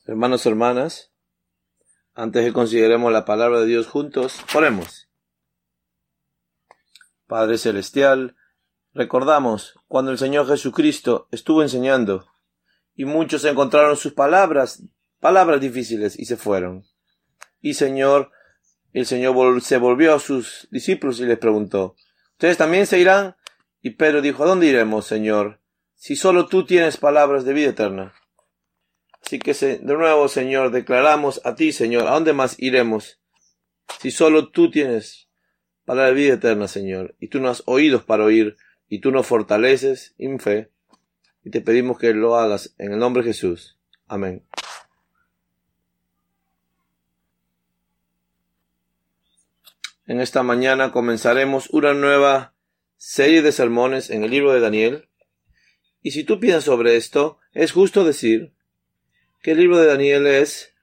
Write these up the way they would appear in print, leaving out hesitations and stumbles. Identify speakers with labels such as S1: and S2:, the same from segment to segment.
S1: Hermanos, hermanas, antes que consideremos la palabra de Dios juntos, oremos. Padre Celestial, recordamos cuando el Señor Jesucristo estuvo enseñando y muchos encontraron sus palabras difíciles y se fueron. Y Señor, el Señor se volvió a sus discípulos y les preguntó, ¿ustedes también se irán? Y Pedro dijo, ¿a dónde iremos, Señor? Si solo tú tienes palabras de vida eterna. Así que de nuevo, Señor, declaramos a ti, Señor, ¿a dónde más iremos? Si solo tú tienes palabra de vida eterna, Señor, y tú nos has oídos para oír, y tú nos fortaleces en fe, y te pedimos que lo hagas en el nombre de Jesús. Amén. En esta mañana comenzaremos una nueva serie de sermones en el libro de Daniel, y si tú piensas sobre esto, es justo decir que el libro de Daniel es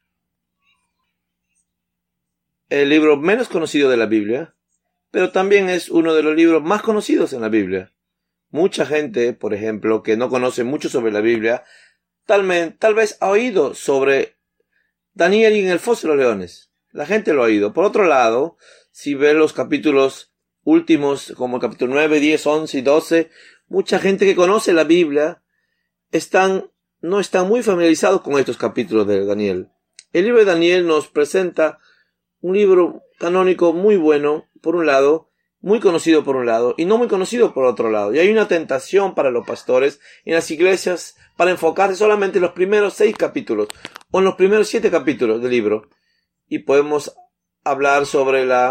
S1: el libro menos conocido de la Biblia, pero también es uno de los libros más conocidos en la Biblia. Mucha gente, por ejemplo, que no conoce mucho sobre la Biblia, tal vez ha oído sobre Daniel y en el foso de los leones. La gente lo ha oído. Por otro lado, si ves los capítulos últimos, como el capítulo 9, 10, 11 y 12, mucha gente que conoce la Biblia no están muy familiarizados con estos capítulos de Daniel. El libro de Daniel nos presenta un libro canónico muy bueno, por un lado, muy conocido por un lado, y no muy conocido por otro lado. Y hay una tentación para los pastores en las iglesias para enfocarse solamente en los primeros 6 capítulos, o en los primeros 7 capítulos del libro. Y podemos hablar sobre el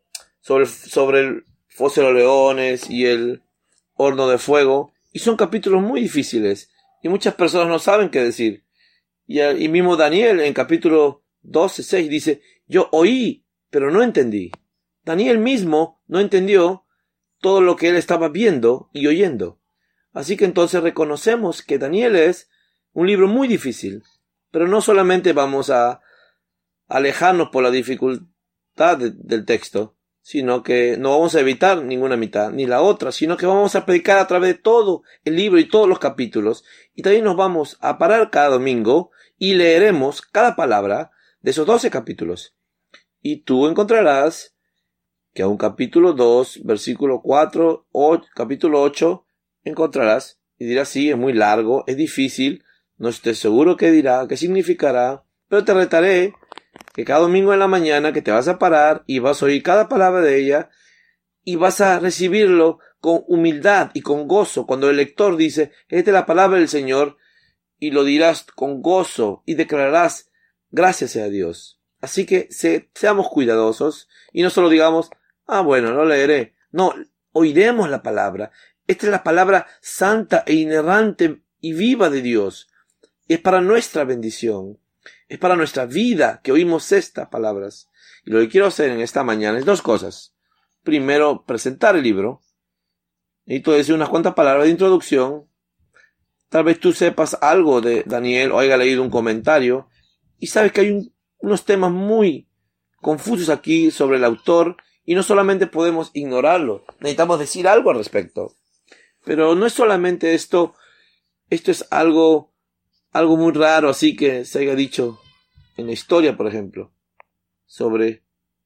S1: foso de los leones y el horno de fuego, y son capítulos muy difíciles. Y muchas personas no saben qué decir. Y mismo Daniel en capítulo 12, 6 dice, yo oí, pero no entendí. Daniel mismo no entendió todo lo que él estaba viendo y oyendo. Así que entonces reconocemos que Daniel es un libro muy difícil. Pero no solamente vamos a alejarnos por la dificultad del texto, sino que no vamos a evitar ninguna mitad, ni la otra, sino que vamos a predicar a través de todo el libro y todos los capítulos, y también nos vamos a parar cada domingo y leeremos cada palabra de esos 12 capítulos. Y tú encontrarás que a un capítulo 2, versículo 4, o capítulo 8, encontrarás, y dirás, sí, es muy largo, es difícil, no estoy seguro qué dirá, qué significará, pero te retaré que cada domingo en la mañana que te vas a parar y vas a oír cada palabra de ella y vas a recibirlo con humildad y con gozo. Cuando el lector dice, esta es la palabra del Señor, y lo dirás con gozo y declararás, gracias sea a Dios. Así que seamos cuidadosos y no solo digamos, bueno, lo leeré. No, oiremos la palabra. Esta es la palabra santa e inerrante y viva de Dios. Es para nuestra bendición. Es para nuestra vida que oímos estas palabras. Y lo que quiero hacer en esta mañana es 2 cosas. Primero, presentar el libro. Necesito decir unas cuantas palabras de introducción. Tal vez tú sepas algo de Daniel o hayas leído un comentario. Y sabes que hay unos temas muy confusos aquí sobre el autor. Y no solamente podemos ignorarlo. Necesitamos decir algo al respecto. Pero no es solamente esto. Esto es algo muy raro, así que se haya dicho en la historia, por ejemplo, sobre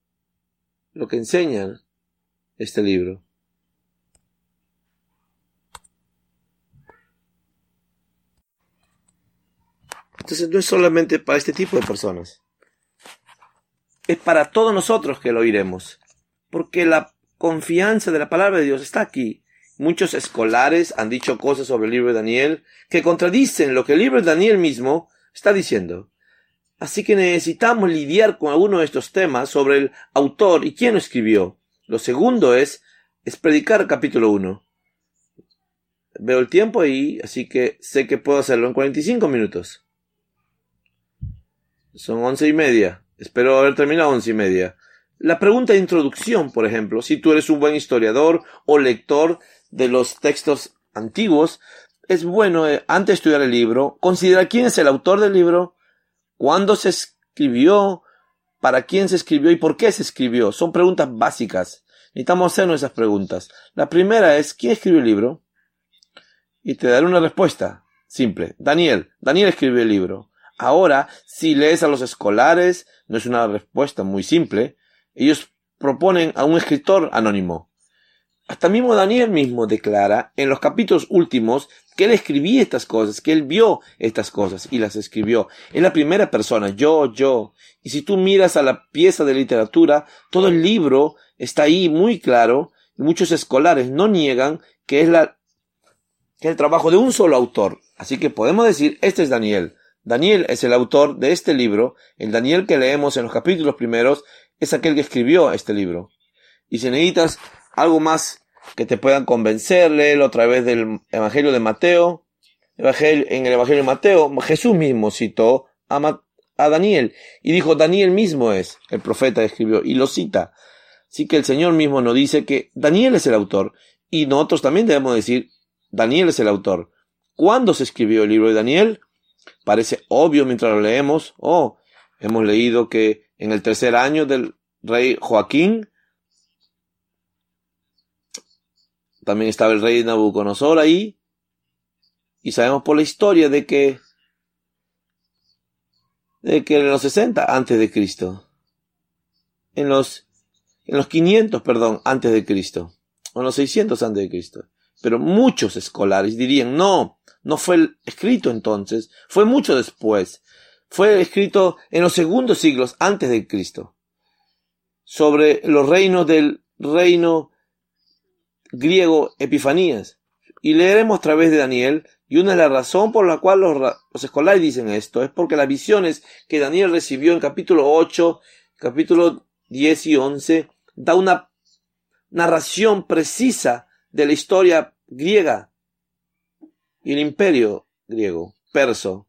S1: lo que enseña este libro. Entonces no es solamente para este tipo de personas. Es para todos nosotros que lo oiremos. Porque la confianza de la palabra de Dios está aquí. Muchos escolares han dicho cosas sobre el libro de Daniel que contradicen lo que el libro de Daniel mismo está diciendo. Así que necesitamos lidiar con algunos de estos temas sobre el autor y quién lo escribió. Lo segundo es predicar el capítulo 1. Veo el tiempo ahí, así que sé que puedo hacerlo en 45 minutos. Son 11:30. Espero haber terminado 11:30. La pregunta de introducción, por ejemplo, si tú eres un buen historiador o lector de los textos antiguos, es bueno, antes de estudiar el libro, considerar quién es el autor del libro, cuándo se escribió, para quién se escribió y por qué se escribió. Son preguntas básicas. Necesitamos hacernos esas preguntas. La primera es, ¿quién escribió el libro? Y te daré una respuesta simple. Daniel escribió el libro. Ahora, si lees a los escolares, no es una respuesta muy simple. Ellos proponen a un escritor anónimo. Hasta mismo Daniel mismo declara en los capítulos últimos que él escribía estas cosas, que él vio estas cosas y las escribió. Es la primera persona, yo. Y si tú miras a la pieza de literatura, todo el libro está ahí muy claro, y muchos escolares no niegan que es el trabajo de un solo autor. Así que podemos decir, este es Daniel. Daniel es el autor de este libro. El Daniel que leemos en los capítulos primeros es aquel que escribió este libro. Y si necesitas algo más que te puedan convencer, léelo a través del Evangelio de Mateo. En el Evangelio de Mateo, Jesús mismo citó a Daniel y dijo, Daniel mismo es el profeta que escribió, y lo cita. Así que el Señor mismo nos dice que Daniel es el autor, y nosotros también debemos decir, Daniel es el autor. ¿Cuándo se escribió el libro de Daniel? Parece obvio mientras lo leemos. Hemos leído que en el 3er año del rey Joaquín, también estaba el rey Nabucodonosor ahí, y sabemos por la historia de que en los 60 antes de Cristo, en los 500, antes de Cristo, o en los 600 antes de Cristo. Pero muchos escolares dirían, no fue escrito entonces, fue mucho después. Fue escrito en los segundos siglos antes de Cristo. Sobre los reinos del reino griego Epifanías. Y leeremos a través de Daniel, y una de las razones por la cual los escolares dicen esto es porque las visiones que Daniel recibió en capítulo 8, capítulo 10 y 11, da una narración precisa de la historia griega y el imperio griego, perso.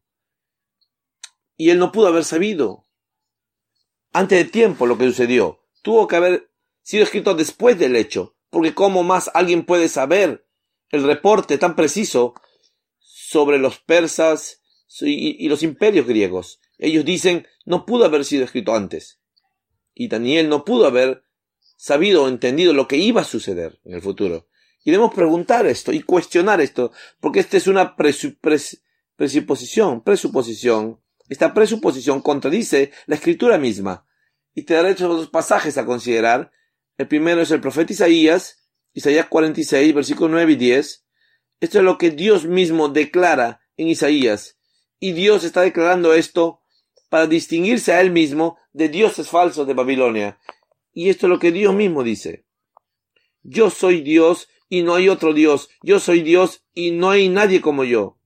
S1: Y él no pudo haber sabido antes de tiempo lo que sucedió. Tuvo que haber sido escrito después del hecho, porque ¿cómo más alguien puede saber el reporte tan preciso sobre los persas y los imperios griegos? Ellos dicen, no pudo haber sido escrito antes. Y Daniel no pudo haber sabido o entendido lo que iba a suceder en el futuro. Y debemos preguntar esto y cuestionar esto, porque esta es una presuposición. Esta presuposición contradice la escritura misma. Y te daré otros pasajes a considerar. El primero es el profeta Isaías 46, versículos 9 y 10. Esto es lo que Dios mismo declara en Isaías. Y Dios está declarando esto para distinguirse a él mismo de dioses falsos de Babilonia. Y esto es lo que Dios mismo dice. Yo soy Dios y no hay otro Dios. Yo soy Dios y no hay nadie como yo.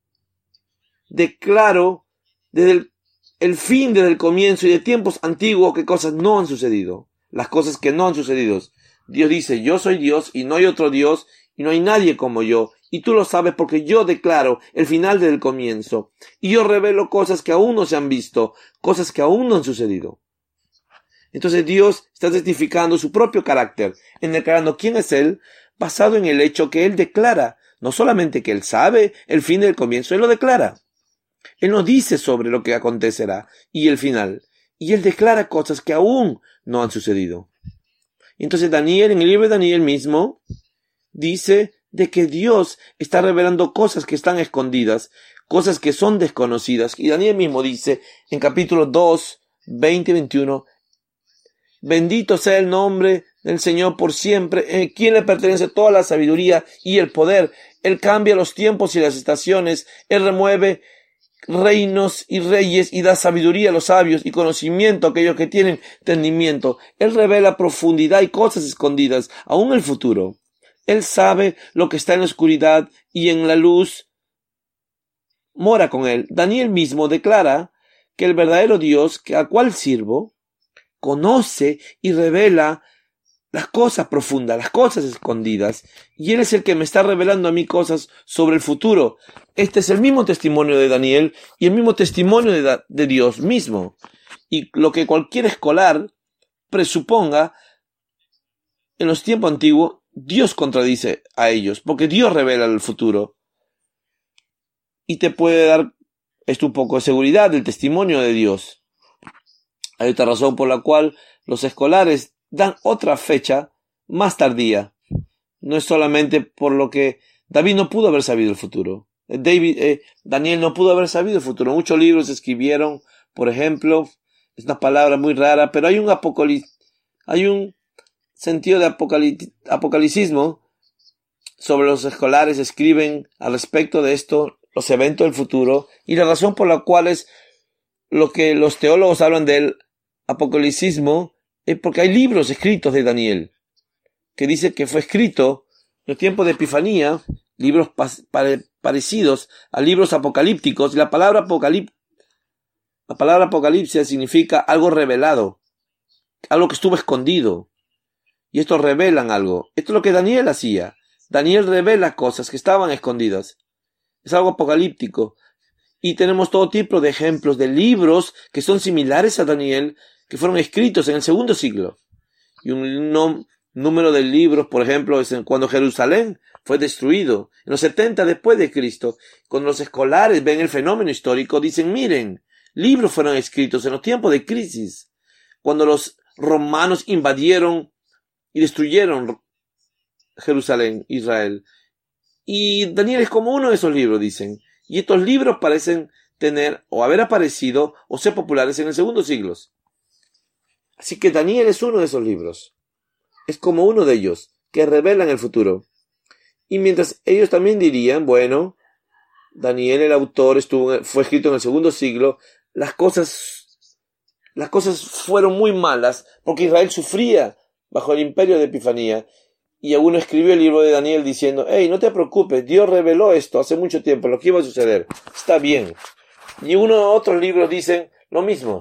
S1: Declaro desde el fin, desde el comienzo y de tiempos antiguos que cosas no han sucedido. Las cosas que no han sucedido. Dios dice, yo soy Dios y no hay otro Dios y no hay nadie como yo. Y tú lo sabes porque yo declaro el final desde el comienzo. Y yo revelo cosas que aún no se han visto, cosas que aún no han sucedido. Entonces Dios está testificando su propio carácter, en declarando quién es Él, basado en el hecho que Él declara. No solamente que Él sabe el fin del comienzo, Él lo declara. Él nos dice sobre lo que acontecerá y el final. Y Él declara cosas que aún no han sucedido. Entonces Daniel, en el libro de Daniel mismo, dice de que Dios está revelando cosas que están escondidas, cosas que son desconocidas. Y Daniel mismo dice en capítulo 2, 20 y 21, bendito sea el nombre del Señor por siempre, en quien le pertenece toda la sabiduría y el poder. Él cambia los tiempos y las estaciones, Él remueve reinos y reyes y da sabiduría a los sabios y conocimiento a aquellos que tienen entendimiento. Él revela profundidad y cosas escondidas, aún el futuro. Él sabe lo que está en la oscuridad y en la luz mora con él. Daniel mismo declara que el verdadero Dios, al cual sirvo, conoce y revela las cosas profundas, las cosas escondidas, y Él es el que me está revelando a mí cosas sobre el futuro. Este es el mismo testimonio de Daniel y el mismo testimonio de Dios mismo. Y lo que cualquier escolar presuponga en los tiempos antiguos, Dios contradice a ellos, porque Dios revela el futuro. Y te puede dar esto un poco de seguridad del testimonio de Dios. Hay otra razón por la cual los escolares dan otra fecha más tardía. No es solamente por lo que David no pudo haber sabido el futuro. Daniel no pudo haber sabido el futuro. Muchos libros se escribieron, por ejemplo, es una palabra muy rara, pero hay un sentido de apocalicismo sobre los escolares escriben al respecto de esto, los eventos del futuro, y la razón por la cual es lo que los teólogos hablan del apocalicismo es porque hay libros escritos de Daniel, que dice que fue escrito en el tiempo de Epifanía, libros parecidos a libros apocalípticos, y la palabra apocalipsis significa algo revelado, algo que estuvo escondido, y estos revelan algo. Esto es lo que Daniel hacía. Daniel revela cosas que estaban escondidas. Es algo apocalíptico. Y tenemos todo tipo de ejemplos de libros que son similares a Daniel, que fueron escritos en el segundo siglo. Y un número de libros, por ejemplo, es cuando Jerusalén fue destruido, en los 70 después de Cristo. Cuando los escolares ven el fenómeno histórico, dicen, miren, libros fueron escritos en los tiempos de crisis, cuando los romanos invadieron y destruyeron Jerusalén, Israel. Y Daniel es como uno de esos libros, dicen. Y estos libros parecen tener o haber aparecido o ser populares en el segundo siglo. Así que Daniel es uno de esos libros. Es como uno de ellos, que revelan el futuro. Y mientras ellos también dirían, bueno, Daniel, el autor, fue escrito en el segundo siglo, las cosas fueron muy malas, porque Israel sufría bajo el imperio de Epifanía. Y uno escribió el libro de Daniel diciendo, hey, no te preocupes, Dios reveló esto hace mucho tiempo, lo que iba a suceder. Está bien. Y otros libros dicen lo mismo.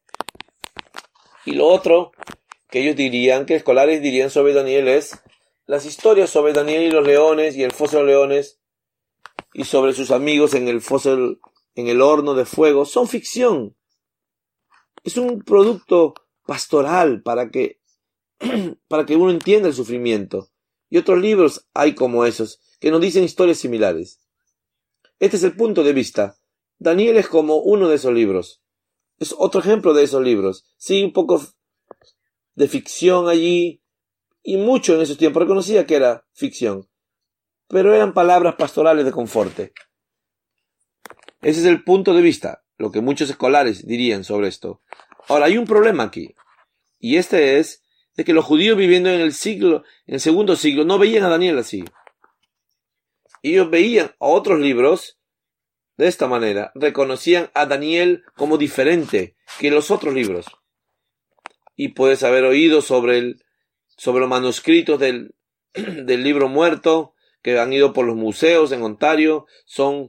S1: Y lo otro que ellos dirían, que escolares dirían sobre Daniel es las historias sobre Daniel y los leones y el foso de los leones y sobre sus amigos en el horno de fuego son ficción. Es un producto pastoral para que uno entienda el sufrimiento. Y otros libros hay como esos, que nos dicen historias similares. Este es el punto de vista. Daniel es como uno de esos libros. Es otro ejemplo de esos libros. Sí, un poco de ficción allí, y mucho en esos tiempos. Reconocía que era ficción, pero eran palabras pastorales de confort. Ese es el punto de vista, lo que muchos escolares dirían sobre esto. Ahora, hay un problema aquí, y este es de que los judíos viviendo en el segundo siglo, no veían a Daniel así. Ellos veían a otros libros de esta manera, reconocían a Daniel como diferente que los otros libros. Y puedes haber oído sobre los manuscritos del libro muerto, que han ido por los museos en Ontario, son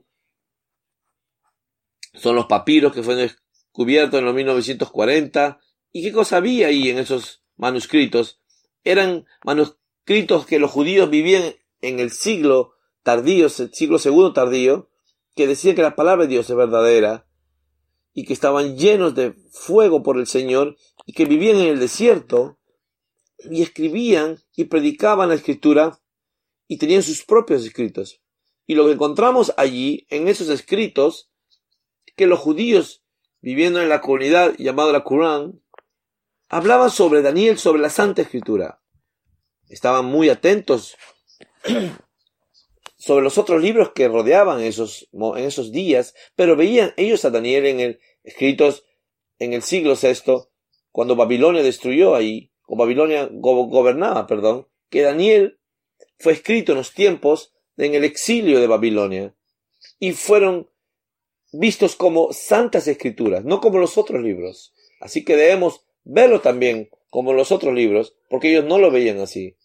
S1: los papiros que fueron descubiertos en los 1940. ¿Y qué cosa había ahí en esos manuscritos? Eran manuscritos que los judíos vivían en el siglo tardío, el siglo segundo tardío, que decían que la palabra de Dios es verdadera y que estaban llenos de fuego por el Señor y que vivían en el desierto y escribían y predicaban la escritura y tenían sus propios escritos. Y lo que encontramos allí en esos escritos, que los judíos viviendo en la comunidad llamada la Corán, hablaban sobre Daniel, sobre la Santa Escritura. Estaban muy atentos sobre los otros libros que rodeaban en esos días, pero veían ellos a Daniel escritos en el siglo VI, cuando Babilonia destruyó ahí, o Babilonia gobernaba, que Daniel fue escrito en los tiempos en el exilio de Babilonia, y fueron vistos como santas escrituras, no como los otros libros. Así que debemos verlo también como los otros libros, porque ellos no lo veían así.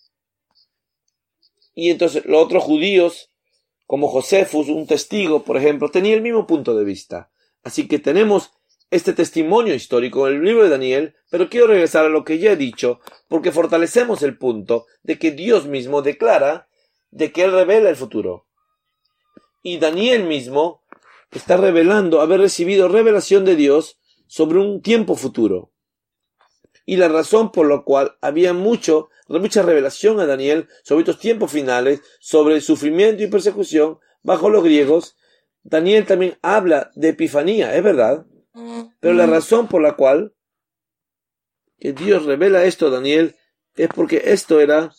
S1: Y entonces los otros judíos, como Josefus, un testigo, por ejemplo, tenía el mismo punto de vista. Así que tenemos este testimonio histórico en el libro de Daniel, pero quiero regresar a lo que ya he dicho, porque fortalecemos el punto de que Dios mismo declara de que Él revela el futuro. Y Daniel mismo está revelando haber recibido revelación de Dios sobre un tiempo futuro. Y la razón por la cual había mucha revelación a Daniel sobre estos tiempos finales, sobre el sufrimiento y persecución bajo los griegos, Daniel también habla de Epifanía, es verdad, pero la razón por la cual que Dios revela esto a Daniel es porque esto era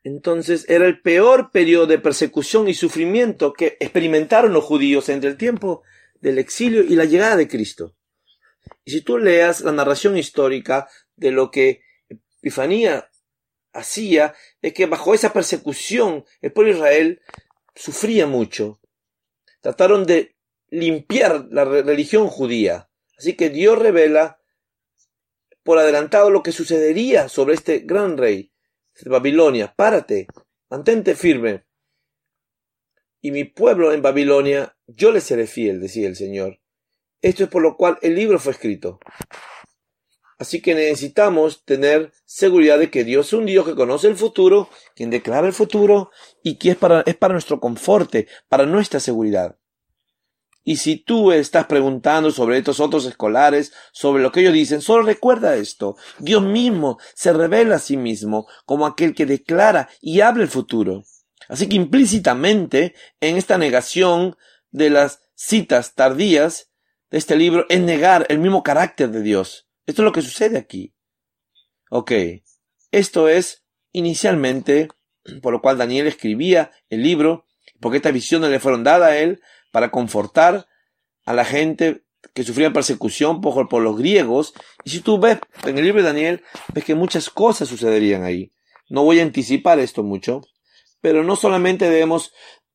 S1: Entonces era el peor periodo de persecución y sufrimiento que experimentaron los judíos entre el tiempo del exilio y la llegada de Cristo. Y si tú leas la narración histórica de lo que Epifanía hacía, es que bajo esa persecución el pueblo de Israel sufría mucho. Trataron de limpiar la religión judía. Así que Dios revela por adelantado lo que sucedería sobre este gran rey de Babilonia. Párate, mantente firme. Y mi pueblo en Babilonia, yo le seré fiel, decía el Señor. Esto es por lo cual el libro fue escrito. Así que necesitamos tener seguridad de que Dios es un Dios que conoce el futuro, quien declara el futuro y que es para nuestro conforte, para nuestra seguridad. Y si tú estás preguntando sobre estos otros escolares, sobre lo que ellos dicen, solo recuerda esto. Dios mismo se revela a sí mismo como aquel que declara y habla el futuro. Así que implícitamente en esta negación de las citas tardías de este libro es negar el mismo carácter de Dios. Esto es lo que sucede aquí. Ok, esto es inicialmente por lo cual Daniel escribía el libro, porque estas visiones le fueron dadas a él para confortar a la gente que sufría persecución por los griegos. Y si tú ves en el libro de Daniel, ves que muchas cosas sucederían ahí. No voy a anticipar esto mucho, pero no solamente debemos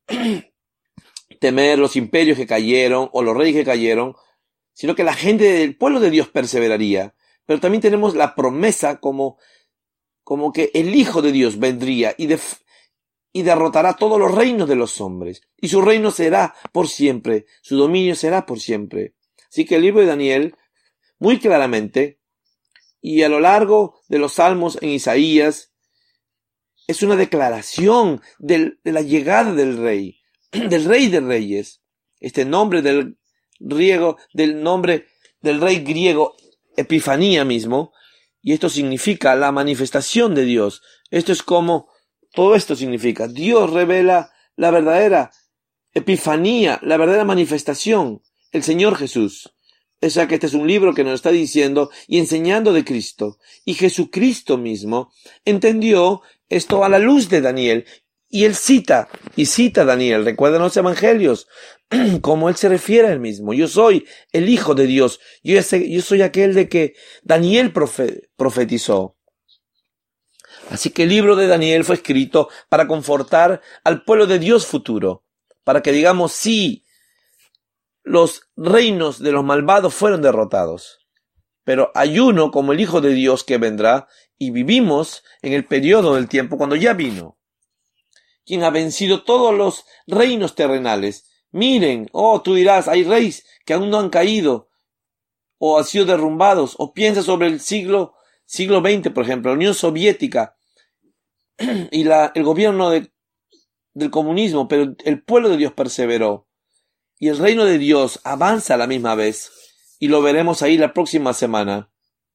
S1: temer los imperios que cayeron o los reyes que cayeron, sino que la gente del pueblo de Dios perseveraría. Pero también tenemos la promesa como que el Hijo de Dios vendría y derrotará todos los reinos de los hombres. Y su reino será por siempre, su dominio será por siempre. Así que el libro de Daniel, muy claramente, y a lo largo de los salmos en Isaías, es una declaración de la llegada del rey de reyes. Este nombre del nombre del rey griego, Epifanía mismo, y esto significa la manifestación de Dios. Esto es como todo esto significa. Dios revela la verdadera epifanía, la verdadera manifestación, el Señor Jesús. O sea que este es un libro que nos está diciendo y enseñando de Cristo. Y Jesucristo mismo entendió esto a la luz de Daniel. Y él cita a Daniel. Recuerden los evangelios, como él se refiere a él mismo. Yo soy el Hijo de Dios. Yo soy aquel de que Daniel profetizó. Así que el libro de Daniel fue escrito para confortar al pueblo de Dios futuro. Para que digamos, sí, los reinos de los malvados fueron derrotados. Pero hay uno como el Hijo de Dios que vendrá y vivimos en el periodo del tiempo cuando ya vino. Quien ha vencido todos los reinos terrenales. Miren, tú dirás, hay reyes que aún no han caído o han sido derrumbados. O piensa sobre el siglo XX, por ejemplo, la Unión Soviética y el gobierno del comunismo, pero el pueblo de Dios perseveró. Y el reino de Dios avanza a la misma vez. Y lo veremos ahí la próxima semana.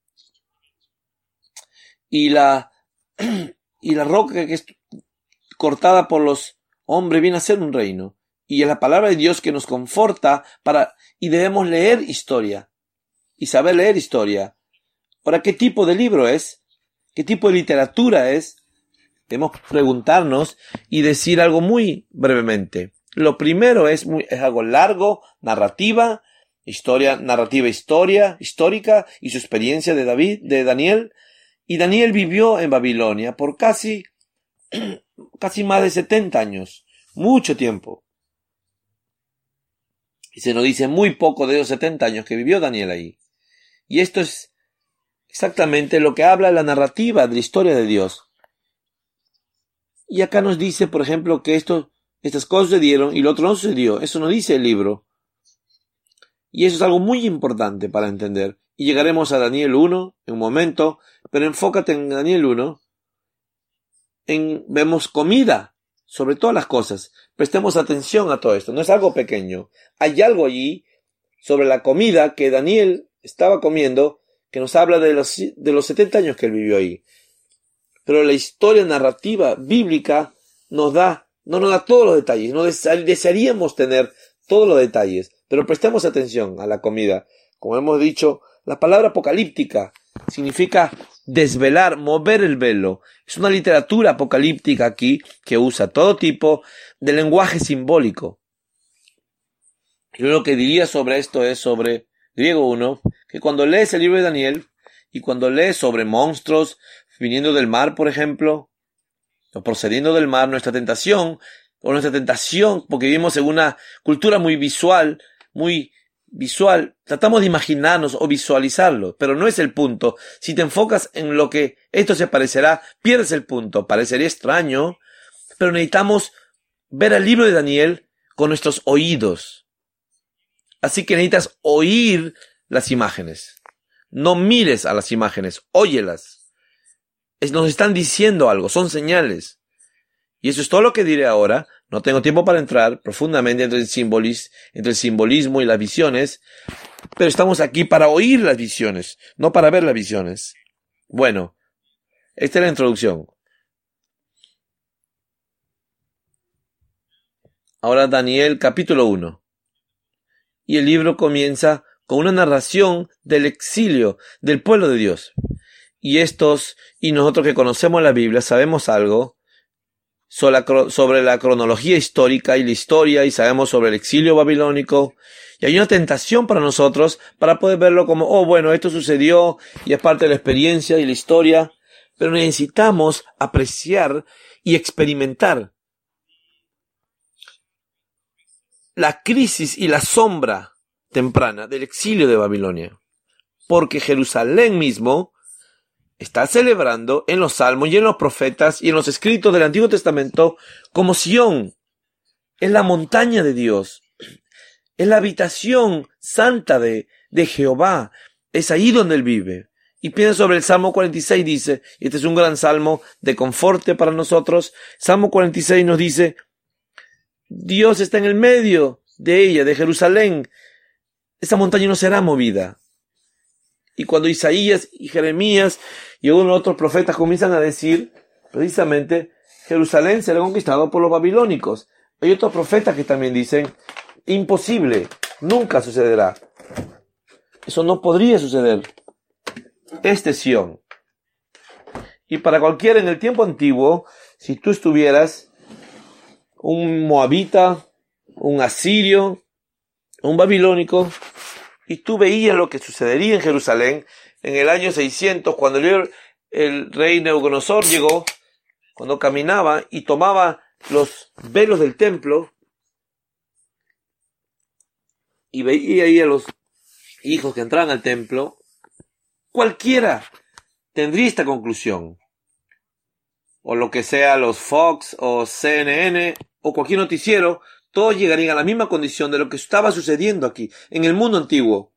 S1: Y la roca que es cortada por los hombres viene a ser un reino. Y es la palabra de Dios que nos conforta y debemos leer historia. Y saber leer historia. Ahora, ¿qué tipo de libro es? ¿Qué tipo de literatura es? Debemos preguntarnos y decir algo muy brevemente. Lo primero es algo largo, narrativa histórica y su experiencia de Daniel. Y Daniel vivió en Babilonia por casi más de 70 años. Mucho tiempo. Y se nos dice muy poco de los 70 años que vivió Daniel ahí. Y esto es exactamente lo que habla la narrativa de la historia de Dios. Y acá nos dice, por ejemplo, que estas cosas sucedieron y lo otro no sucedió. Eso nos dice el libro. Y eso es algo muy importante para entender. Y llegaremos a Daniel 1 en un momento, pero enfócate en Daniel 1. Vemos comida sobre todas las cosas. Prestemos atención a todo esto. No es algo pequeño. Hay algo allí sobre la comida que Daniel estaba comiendo que nos habla de los 70 años que él vivió ahí. Pero la historia narrativa bíblica no nos da todos los detalles. No desearíamos tener todos los detalles. Pero prestemos atención a la comida. Como hemos dicho, la palabra apocalíptica significa desvelar, mover el velo. Es una literatura apocalíptica aquí que usa todo tipo de lenguaje simbólico. Yo lo que diría sobre esto es sobre Griego 1, que cuando lees el libro de Daniel y cuando lees sobre monstruos viniendo del mar, por ejemplo, o procediendo del mar, nuestra tentación, porque vivimos en una cultura muy visual, tratamos de imaginarnos o visualizarlo, pero no es el punto. Si te enfocas en lo que esto se parecerá, pierdes el punto. Parecería extraño, pero necesitamos ver el libro de Daniel con nuestros oídos. Así que necesitas oír las imágenes. No mires a las imágenes, óyelas. Nos están diciendo algo, son señales. Y eso es todo lo que diré ahora. No tengo tiempo para entrar profundamente entre el simbolismo y las visiones, pero estamos aquí para oír las visiones, no para ver las visiones. Bueno, esta es la introducción. Ahora Daniel capítulo 1. Y el libro comienza con una narración del exilio del pueblo de Dios. Y nosotros que conocemos la Biblia sabemos algo sobre la cronología histórica y la historia, y sabemos sobre el exilio babilónico, y hay una tentación para nosotros para poder verlo como, bueno, esto sucedió y es parte de la experiencia y la historia, pero necesitamos apreciar y experimentar la crisis y la sombra temprana del exilio de Babilonia, porque Jerusalén mismo está celebrando en los salmos y en los profetas y en los escritos del Antiguo Testamento como Sión. Es la montaña de Dios. Es la habitación santa de Jehová. Es ahí donde Él vive. Y piensa sobre el Salmo 46, dice, y este es un gran salmo de conforte para nosotros. Salmo 46 nos dice, Dios está en el medio de ella, de Jerusalén. Esa montaña no será movida. Y cuando Isaías y Jeremías y algunos otros profetas comienzan a decir, precisamente, Jerusalén será conquistado por los babilónicos. Hay otros profetas que también dicen, imposible, nunca sucederá. Eso no podría suceder. Este es Sión. Y para cualquiera en el tiempo antiguo, si tú estuvieras un moabita, un asirio, un babilónico, y tú veías lo que sucedería en Jerusalén en el año 600, cuando el rey Nabucodonosor llegó, cuando caminaba y tomaba los velos del templo y veía ahí a los hijos que entraban al templo, cualquiera tendría esta conclusión. O lo que sea los Fox o CNN o cualquier noticiero, todos llegarían a la misma condición de lo que estaba sucediendo aquí, en el mundo antiguo.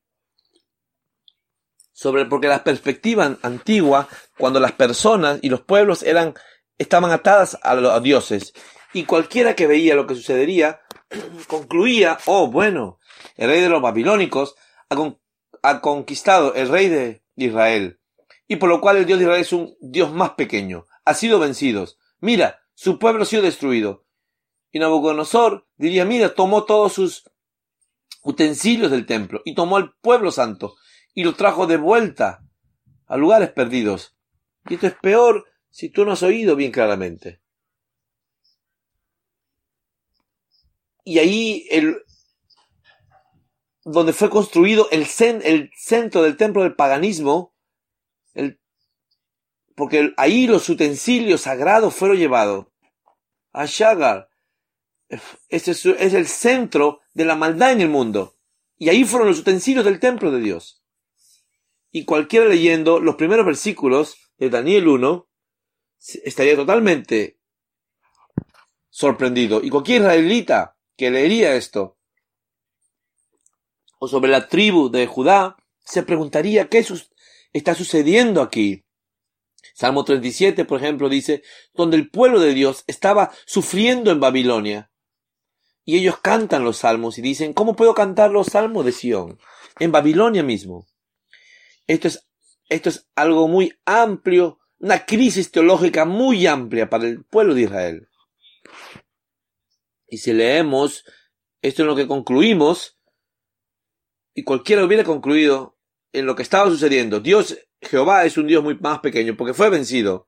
S1: Porque la perspectiva antigua, cuando las personas y los pueblos estaban atadas a dioses, y cualquiera que veía lo que sucedería, concluía, bueno, el rey de los babilónicos ha conquistado el rey de Israel, y por lo cual el Dios de Israel es un Dios más pequeño, ha sido vencido. Mira, su pueblo ha sido destruido. Y Nabucodonosor diría, mira, tomó todos sus utensilios del templo y tomó al pueblo santo y lo trajo de vuelta a lugares perdidos. Y esto es peor si tú no has oído bien claramente. Y ahí donde fue construido el centro del templo del paganismo, porque ahí los utensilios sagrados fueron llevados a Shagar. Este es el centro de la maldad en el mundo. Y ahí fueron los utensilios del templo de Dios. Y cualquiera leyendo los primeros versículos de Daniel 1 estaría totalmente sorprendido. Y cualquier israelita que leería esto, o sobre la tribu de Judá, se preguntaría qué está sucediendo aquí. Salmo 37, por ejemplo, dice, donde el pueblo de Dios estaba sufriendo en Babilonia. Y ellos cantan los salmos y dicen, ¿cómo puedo cantar los salmos de Sión? En Babilonia mismo. Esto es algo muy amplio, una crisis teológica muy amplia para el pueblo de Israel. Y si leemos, esto es lo que concluimos, y cualquiera hubiera concluido en lo que estaba sucediendo. Dios Jehová es un Dios muy más pequeño porque fue vencido.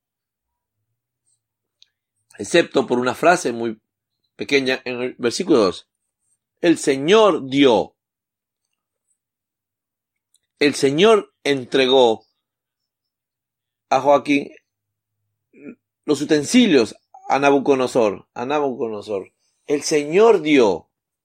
S1: Excepto por una frase muy pequeña en el versículo 2. El Señor dio. El Señor entregó a Joaquín los utensilios a Nabucodonosor. El Señor dio.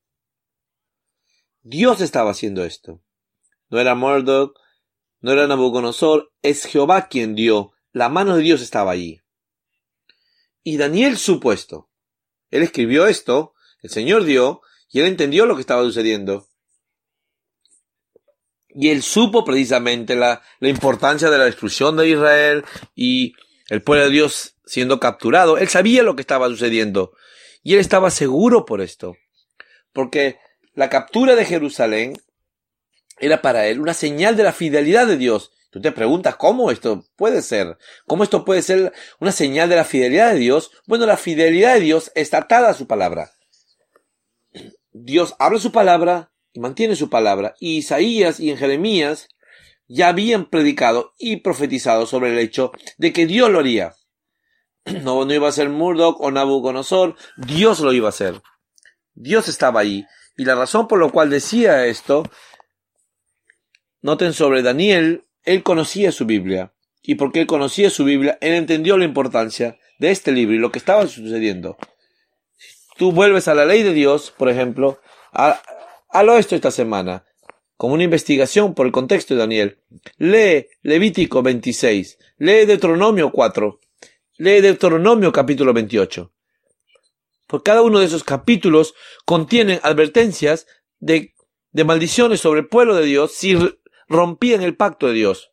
S1: Dios estaba haciendo esto. No era Marduk, no era Nabucodonosor, es Jehová quien dio. La mano de Dios estaba allí. Y Daniel supo esto. Él escribió esto, el Señor dio, y él entendió lo que estaba sucediendo. Y él supo precisamente la importancia de la destrucción de Israel y el pueblo de Dios siendo capturado. Él sabía lo que estaba sucediendo. Y él estaba seguro por esto. Porque la captura de Jerusalén era para él una señal de la fidelidad de Dios. Tú te preguntas, ¿cómo esto puede ser? ¿Cómo esto puede ser una señal de la fidelidad de Dios? Bueno, la fidelidad de Dios está atada a su palabra. Dios habla su palabra y mantiene su palabra. Y Isaías y en Jeremías ya habían predicado y profetizado sobre el hecho de que Dios lo haría. No iba a ser Marduk o Nabucodonosor, Dios lo iba a hacer. Dios estaba ahí. Y la razón por la cual decía esto, noten sobre Daniel, él conocía su Biblia. Y porque él conocía su Biblia, él entendió la importancia de este libro y lo que estaba sucediendo. Tú vuelves a la ley de Dios, por ejemplo, hazlo esto esta semana, como una investigación por el contexto de Daniel. Lee Levítico 26, lee Deuteronomio 4, lee Deuteronomio capítulo 28. Por cada uno de esos capítulos contienen advertencias de maldiciones sobre el pueblo de Dios si rompían el pacto de Dios.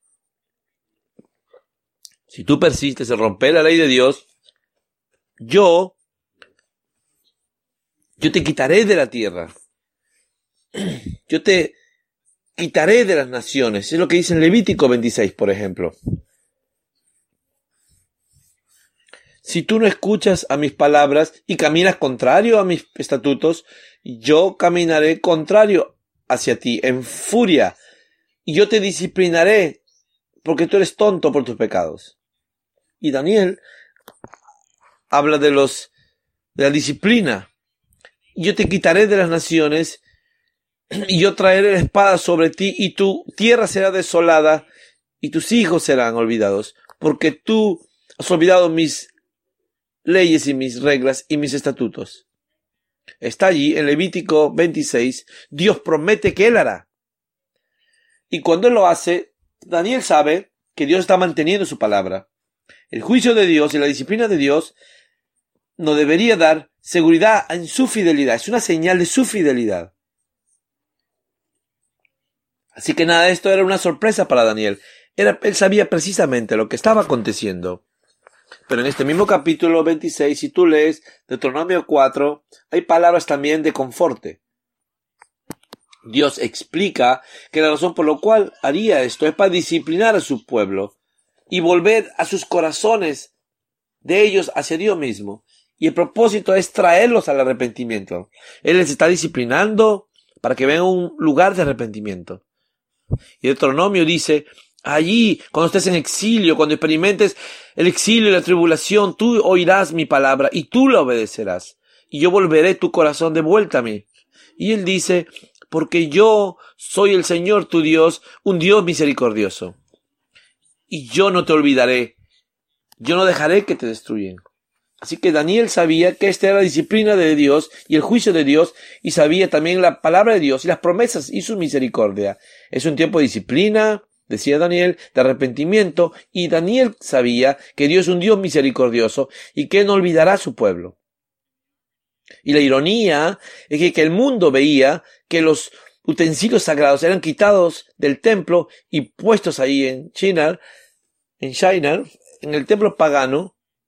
S1: Si tú persistes en romper la ley de Dios, yo te quitaré de la tierra. Yo te quitaré de las naciones. Es lo que dice en Levítico 26, por ejemplo. Si tú no escuchas a mis palabras y caminas contrario a mis estatutos, yo caminaré contrario hacia ti en furia y yo te disciplinaré porque tú eres tonto por tus pecados. Y Daniel habla de la disciplina. Yo te quitaré de las naciones y yo traeré la espada sobre ti y tu tierra será desolada y tus hijos serán olvidados porque tú has olvidado mis leyes y mis reglas y mis estatutos. Está allí en Levítico 26. Dios promete que él hará. Y cuando él lo hace, Daniel sabe que Dios está manteniendo su palabra. El juicio de Dios y la disciplina de Dios nos debería dar seguridad en su fidelidad. Es una señal de su fidelidad. Así que nada, esto era una sorpresa para Daniel. Él sabía precisamente lo que estaba aconteciendo. Pero en este mismo capítulo 26, si tú lees Deuteronomio 4, hay palabras también de conforte. Dios explica que la razón por la cual haría esto es para disciplinar a su pueblo y volver a sus corazones de ellos hacia Dios mismo. Y el propósito es traerlos al arrepentimiento. Él les está disciplinando para que vengan a un lugar de arrepentimiento. Y Deuteronomio dice, allí, cuando estés en exilio, cuando experimentes el exilio y la tribulación, tú oirás mi palabra y tú la obedecerás. Y yo volveré tu corazón de vuelta a mí. Y él dice, porque yo soy el Señor tu Dios, un Dios misericordioso. Y yo no te olvidaré. Yo no dejaré que te destruyan. Así que Daniel sabía que esta era la disciplina de Dios y el juicio de Dios, y sabía también la palabra de Dios y las promesas y su misericordia. Es un tiempo de disciplina, decía Daniel, de arrepentimiento, y Daniel sabía que Dios es un Dios misericordioso y que no olvidará a su pueblo. Y la ironía es que el mundo veía que los utensilios sagrados eran quitados del templo y puestos ahí en Shinar, en el templo pagano,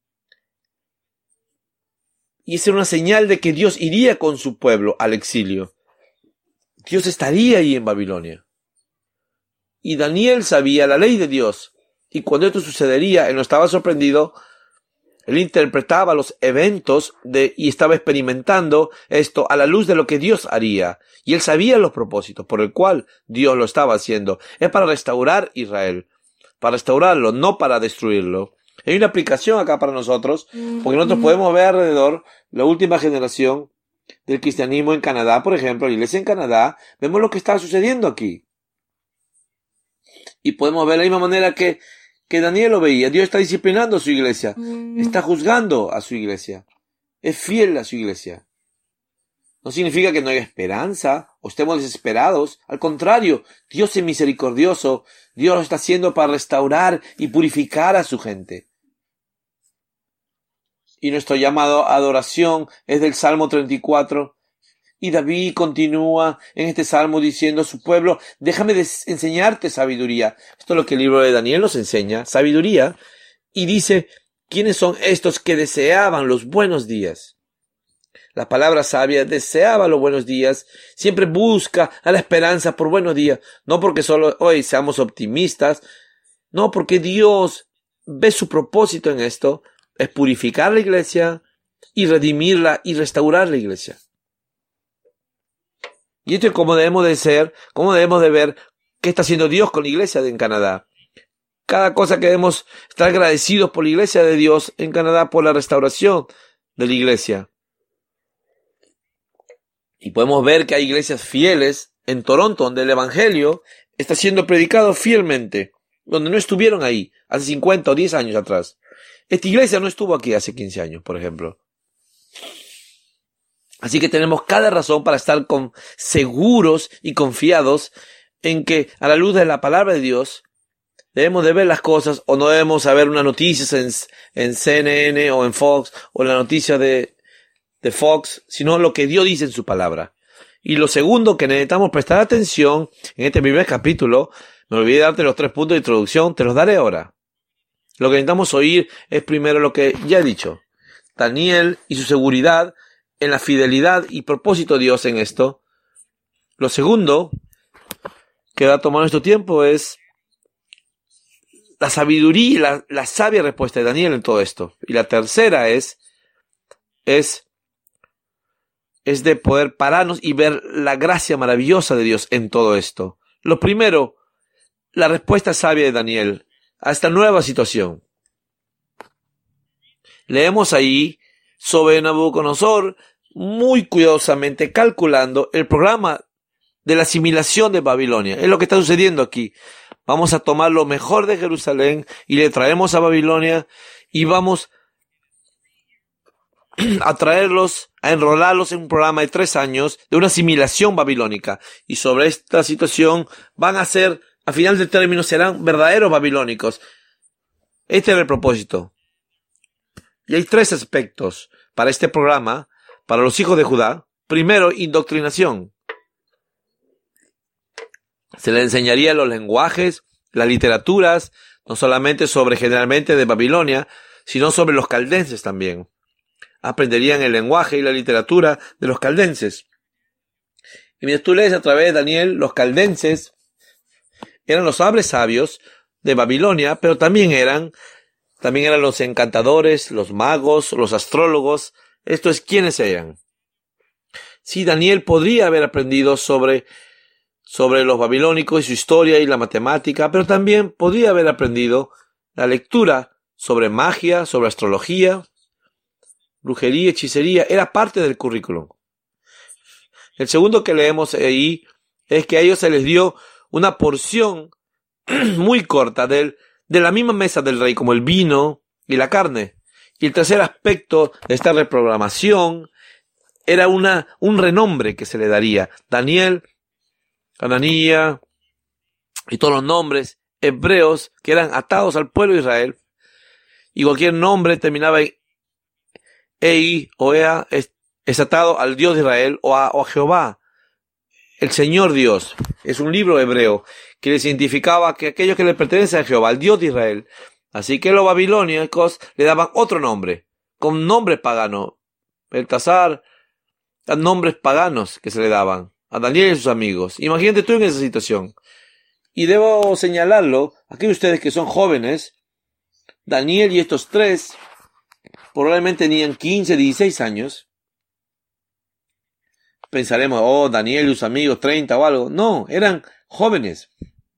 S1: y esa era una señal de que Dios iría con su pueblo al exilio. Dios estaría ahí en Babilonia. Y Daniel sabía la ley de Dios. Y cuando esto sucedería, él no estaba sorprendido, Él interpretaba los eventos y estaba experimentando esto a la luz de lo que Dios haría. Y él sabía los propósitos por el cual Dios lo estaba haciendo. Es para restaurar Israel. Para restaurarlo, no para destruirlo. Hay una aplicación acá para nosotros, porque nosotros podemos ver alrededor la última generación del cristianismo en Canadá, por ejemplo, la iglesia en Canadá, vemos lo que está sucediendo aquí. Y podemos ver de la misma manera que Daniel lo veía. Dios está disciplinando a su iglesia, está juzgando a su iglesia, es fiel a su iglesia. No significa que no haya esperanza o estemos desesperados. Al contrario, Dios es misericordioso. Dios lo está haciendo para restaurar y purificar a su gente. Y nuestro llamado a adoración es del Salmo 34. Y David continúa en este salmo diciendo a su pueblo, déjame enseñarte sabiduría. Esto es lo que el libro de Daniel nos enseña, sabiduría. Y dice, ¿quiénes son estos que deseaban los buenos días? La palabra sabia deseaba los buenos días, siempre busca a la esperanza por buenos días, no porque solo hoy seamos optimistas, no, porque Dios ve su propósito en esto, es purificar la iglesia y redimirla y restaurar la iglesia. Y esto es como debemos de ser, como debemos de ver qué está haciendo Dios con la iglesia en Canadá. Cada cosa que debemos estar agradecidos por la iglesia de Dios en Canadá, por la restauración de la iglesia. Y podemos ver que hay iglesias fieles en Toronto, donde el evangelio está siendo predicado fielmente, donde no estuvieron ahí hace 50 o 10 años atrás. Esta iglesia no estuvo aquí hace 15 años, por ejemplo. Así que tenemos cada razón para estar seguros y confiados en que a la luz de la palabra de Dios debemos de ver las cosas, o no debemos saber unas noticias en CNN o en Fox, o la noticia de Fox, sino lo que Dios dice en su palabra. Y lo segundo que necesitamos prestar atención en este primer capítulo, me olvidé darte los 3 puntos de introducción, te los daré ahora. Lo que necesitamos oír es primero lo que ya he dicho. Daniel y su seguridad en la fidelidad y propósito de Dios en esto. Lo segundo que va a tomar nuestro tiempo es la sabiduría y la sabia respuesta de Daniel en todo esto. Y la tercera es de poder pararnos y ver la gracia maravillosa de Dios en todo esto. Lo primero, la respuesta sabia de Daniel a esta nueva situación. Leemos ahí sobre Nabucodonosor muy cuidadosamente calculando el programa de la asimilación de Babilonia. Es lo que está sucediendo aquí. Vamos a tomar lo mejor de Jerusalén y le traemos a Babilonia y vamos a traerlos, a enrolarlos en un programa de 3 años de una asimilación babilónica. Y sobre esta situación van a ser, a final de término, serán verdaderos babilónicos. Este era el propósito. Y hay 3 aspectos para este programa, para los hijos de Judá. Primero, indoctrinación. Se les enseñaría los lenguajes, las literaturas, no solamente generalmente de Babilonia, sino sobre los caldenses también. Aprenderían el lenguaje y la literatura de los caldenses. Y mientras tú lees a través de Daniel, los caldenses eran los hombres sabios de Babilonia, pero también eran los encantadores, los magos, los astrólogos. Esto es, ¿quiénes eran? Sí, Daniel podría haber aprendido sobre los babilónicos y su historia y la matemática, pero también podría haber aprendido la lectura sobre magia, sobre astrología, brujería, hechicería. Era parte del currículum. El segundo que leemos ahí es que a ellos se les dio una porción muy corta de la misma mesa del rey, como el vino y la carne. Y el tercer aspecto de esta reprogramación era un renombre que se le daría. Daniel, Ananías y todos los nombres hebreos que eran atados al pueblo de Israel, y cualquier nombre terminaba en Ei o Ea, es atado al Dios de Israel o a Jehová, el Señor Dios. Es un libro hebreo que les identificaba que aquellos que le pertenecen a Jehová, al Dios de Israel. Así que los babilónicos le daban otro nombre, con nombre pagano. Beltasar, nombres paganos que se le daban a Daniel y sus amigos. Imagínate tú en esa situación. Y debo señalarlo, aquellos de ustedes que son jóvenes, Daniel y estos 3 probablemente tenían 15, 16 años. Pensaremos, oh, Daniel y sus amigos, 30 o algo. No, eran jóvenes.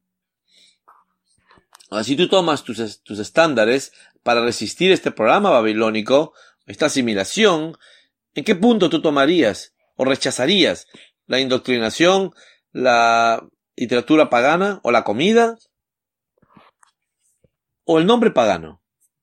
S1: Así tú tomas tus estándares para resistir este programa babilónico, esta asimilación. ¿En qué punto tú tomarías o rechazarías la indoctrinación, la literatura pagana o la comida o el nombre pagano?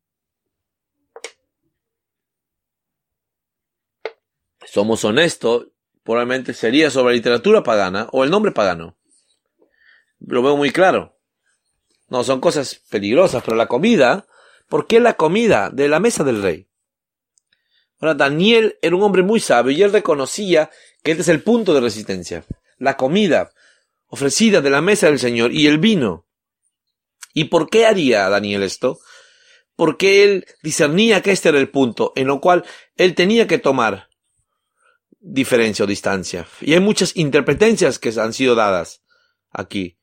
S1: Somos honestos, probablemente sería sobre la literatura pagana o el nombre pagano. Lo veo muy claro. No, son cosas peligrosas, pero la comida, ¿por qué la comida de la mesa del rey? Ahora, Daniel era un hombre muy sabio y él reconocía que este es el punto de resistencia. La comida ofrecida de la mesa del Señor y el vino. ¿Y por qué haría Daniel esto? Porque él discernía que este era el punto en lo cual él tenía que tomar diferencia o distancia. Y hay muchas interpretaciones que han sido dadas aquí.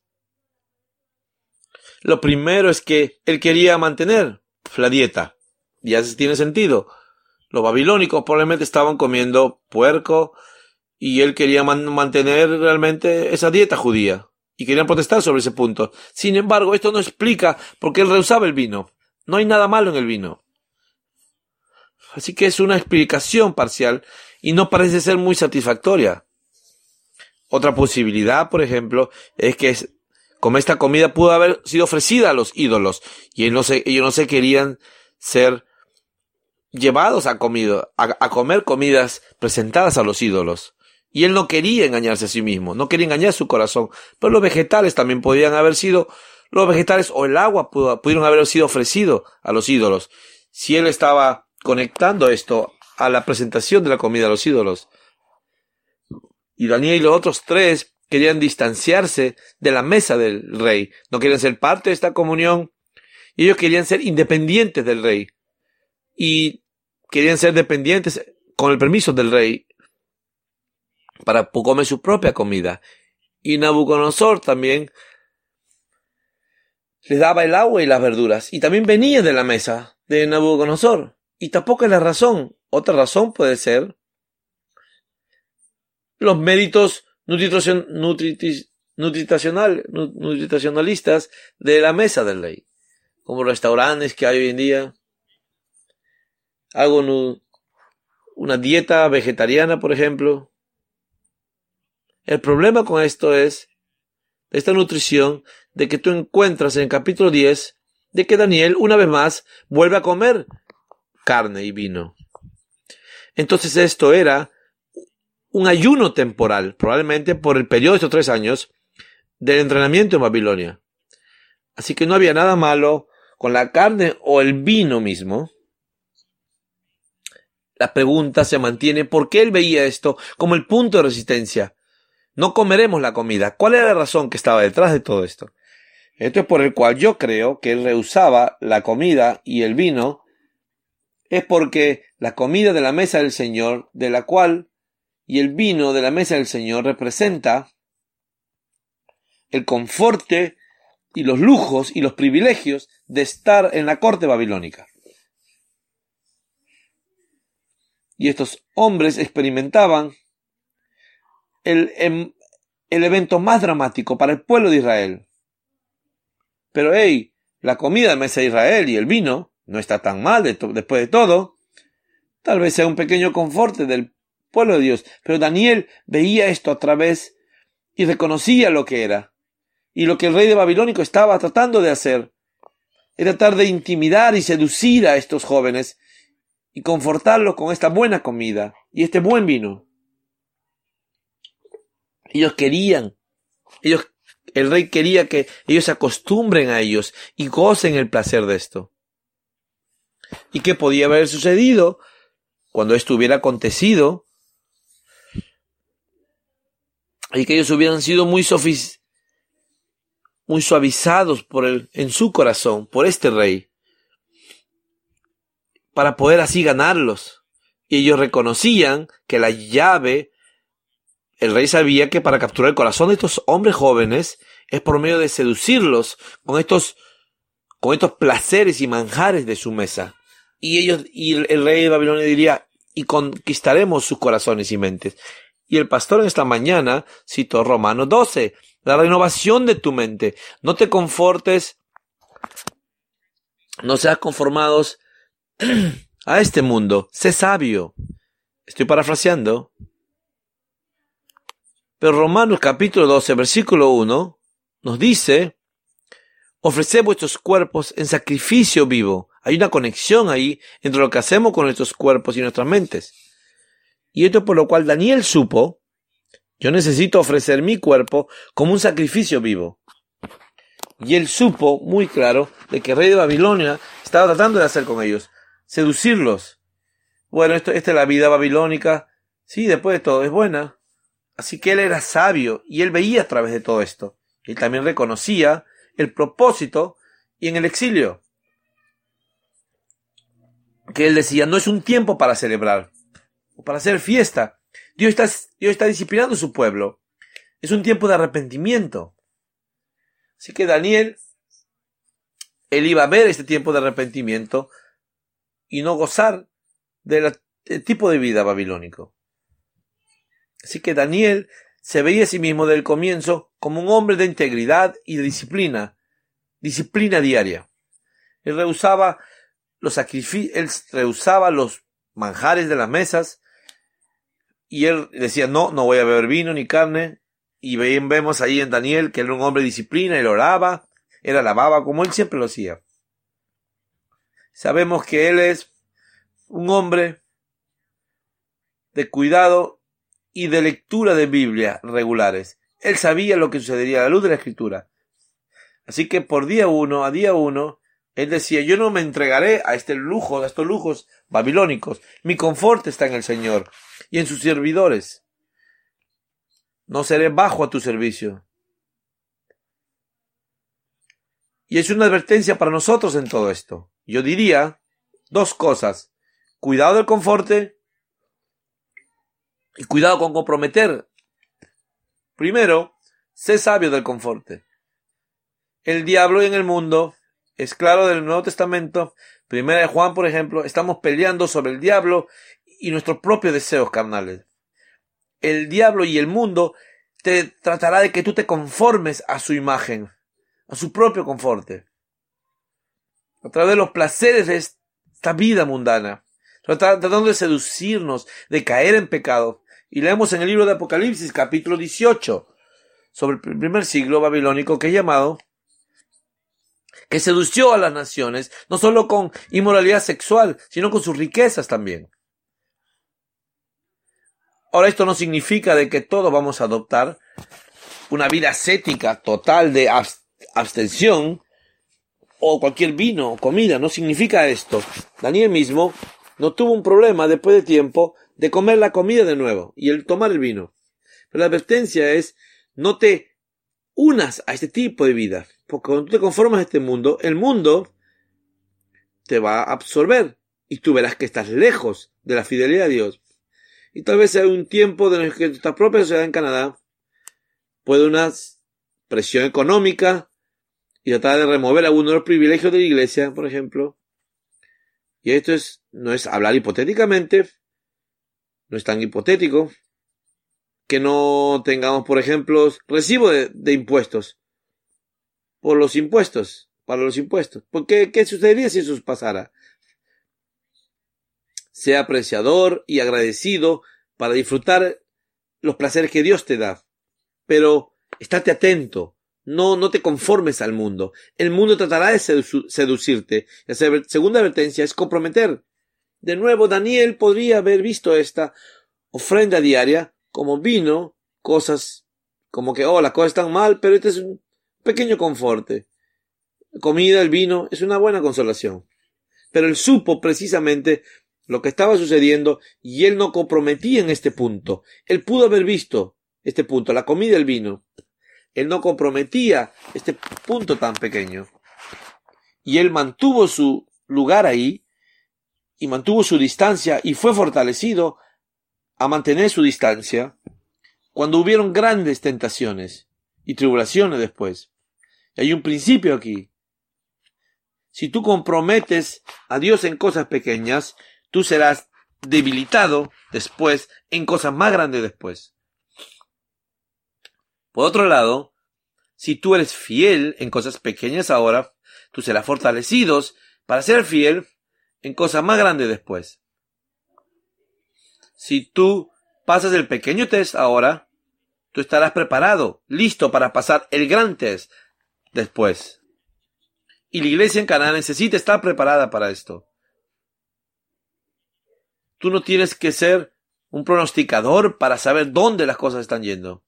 S1: Lo primero es que él quería mantener la dieta. Ya tiene sentido. Los babilónicos probablemente estaban comiendo puerco y él quería mantener realmente esa dieta judía. Y querían protestar sobre ese punto. Sin embargo, esto no explica por qué él rehusaba el vino. No hay nada malo en el vino. Así que es una explicación parcial y no parece ser muy satisfactoria. Otra posibilidad, por ejemplo, es que como esta comida pudo haber sido ofrecida a los ídolos y ellos no se querían ser llevados a comer comidas presentadas a los ídolos. Y él no quería engañarse a sí mismo, no quería engañar su corazón. Pero los vegetales también podían haber sido, los vegetales o el agua pudieron haber sido ofrecidos a los ídolos. Si él estaba conectando esto a la presentación de la comida a los ídolos. Y Daniel y los otros tres querían distanciarse de la mesa del rey. No querían ser parte de esta comunión. Y ellos querían ser independientes del rey. Y querían ser dependientes con el permiso del rey para comer su propia comida. Y Nabucodonosor también les daba el agua y las verduras. Y también venía de la mesa de Nabucodonosor. Y tampoco es la razón. Otra razón puede ser los méritos nutricionalistas de la mesa del rey. Como restaurantes que hay hoy en día. Una dieta vegetariana, por ejemplo. El problema con esto es, esta nutrición, de que tú encuentras en el capítulo 10, de que Daniel, una vez más, vuelve a comer carne y vino. Entonces esto era un ayuno temporal, probablemente por el periodo de estos 3 años del entrenamiento en Babilonia. Así que no había nada malo con la carne o el vino mismo. La pregunta se mantiene, ¿por qué él veía esto como el punto de resistencia? No comeremos la comida. ¿Cuál era la razón que estaba detrás de todo esto? Esto es por el cual yo creo que él rehusaba la comida y el vino. Es porque la comida de la mesa del Señor, de la cual, y el vino de la mesa del Señor representa el confort y los lujos y los privilegios de estar en la corte babilónica. Y estos hombres experimentaban el evento más dramático para el pueblo de Israel. Pero la comida de la mesa de Israel y el vino no está tan mal después de todo. Tal vez sea un pequeño confort del pueblo de Dios. Pero Daniel veía esto a través y reconocía lo que era. Y lo que el rey de Babilónico estaba tratando de hacer era tratar de intimidar y seducir a estos jóvenes y confortarlos con esta buena comida y este buen vino. El rey quería que ellos se acostumbren a ellos y gocen el placer de esto. ¿Y qué podía haber sucedido cuando esto hubiera acontecido? Y que ellos hubieran sido muy suavizados en su corazón por este rey, para poder así ganarlos. Y ellos reconocían que la llave, el rey sabía que para capturar el corazón de estos hombres jóvenes es por medio de seducirlos con estos placeres y manjares de su mesa. y el rey de Babilonia diría, y conquistaremos sus corazones y mentes. Y el pastor en esta mañana citó Romanos 12, la renovación de tu mente. No te confortes, no seas conformados a este mundo, sé sabio. Estoy parafraseando. Pero Romanos capítulo 12, versículo 1, nos dice, ofreced vuestros cuerpos en sacrificio vivo. Hay una conexión ahí entre lo que hacemos con nuestros cuerpos y nuestras mentes. Y esto es por lo cual Daniel supo, yo necesito ofrecer mi cuerpo como un sacrificio vivo. Y él supo muy claro de que el rey de Babilonia estaba tratando de hacer con ellos, seducirlos. Bueno, esta es la vida babilónica. Sí, después de todo, es buena. Así que él era sabio y él veía a través de todo esto. Él también reconocía el propósito y en el exilio. Que él decía, no es un tiempo para celebrar o para hacer fiesta. Dios está disciplinando a su pueblo. Es un tiempo de arrepentimiento. Así que Daniel, él iba a ver este tiempo de arrepentimiento y no gozar del tipo de vida babilónico. Así que Daniel se veía a sí mismo desde el comienzo como un hombre de integridad y de disciplina diaria. Él rehusaba los manjares de las mesas y él decía, no voy a beber vino ni carne. Y vemos ahí en Daniel que él era un hombre de disciplina, él oraba, él alababa como él siempre lo hacía. Sabemos que él es un hombre de cuidado y de lectura de Biblia regulares. Él sabía lo que sucedería a la luz de la Escritura. Así que por día uno, él decía, yo no me entregaré a estos lujos babilónicos. Mi confort está en el Señor y en sus servidores. No seré bajo a tu servicio. Y es una advertencia para nosotros en todo esto. Yo diría dos cosas. Cuidado del confort y cuidado con comprometer. Primero, sé sabio del confort. El diablo en el mundo, es claro del Nuevo Testamento, Primera de Juan, por ejemplo, estamos peleando sobre el diablo y nuestros propios deseos carnales. El diablo y el mundo te tratará de que tú te conformes a su imagen, a su propio confort, a través de los placeres de esta vida mundana, tratando de seducirnos, de caer en pecado. Y leemos en el libro de Apocalipsis, capítulo 18, sobre el primer siglo babilónico, que es llamado, que sedució a las naciones, no solo con inmoralidad sexual, sino con sus riquezas también. Ahora, esto no significa de que todos vamos a adoptar una vida ascética total de abstención o cualquier vino o comida. No significa esto. Daniel mismo no tuvo un problema después de tiempo de comer la comida de nuevo y el tomar el vino. Pero la advertencia es, no te unas a este tipo de vida, porque cuando tú te conformas a este mundo, el mundo te va a absorber y tú verás que estás lejos de la fidelidad a Dios. Y tal vez sea un tiempo de que nuestra propia sociedad en Canadá puede una presión económica y tratar de remover algunos de los privilegios de la iglesia, por ejemplo. Y esto no es hablar hipotéticamente, no es tan hipotético que no tengamos, por ejemplo, recibo de impuestos para los impuestos. Porque, ¿qué sucedería si eso pasara? Sea apreciador y agradecido para disfrutar los placeres que Dios te da. Pero estate atento. No te conformes al mundo. El mundo tratará de seducirte. La segunda advertencia es comprometer. De nuevo, Daniel podría haber visto esta ofrenda diaria como vino, cosas como que, las cosas están mal, pero este es un pequeño confort. Comida, el vino, es una buena consolación. Pero él supo precisamente lo que estaba sucediendo y él no comprometía en este punto. Él pudo haber visto este punto, la comida y el vino. Él no comprometía este punto tan pequeño. Y él mantuvo su lugar ahí y mantuvo su distancia y fue fortalecido a mantener su distancia cuando hubieron grandes tentaciones y tribulaciones después. Y hay un principio aquí. Si tú comprometes a Dios en cosas pequeñas, tú serás debilitado después en cosas más grandes después. Por otro lado, si tú eres fiel en cosas pequeñas ahora, tú serás fortalecido para ser fiel en cosas más grandes después. Si tú pasas el pequeño test ahora, tú estarás preparado, listo para pasar el gran test después. Y la iglesia en Canaán necesita estar preparada para esto. Tú no tienes que ser un pronosticador para saber dónde las cosas están yendo.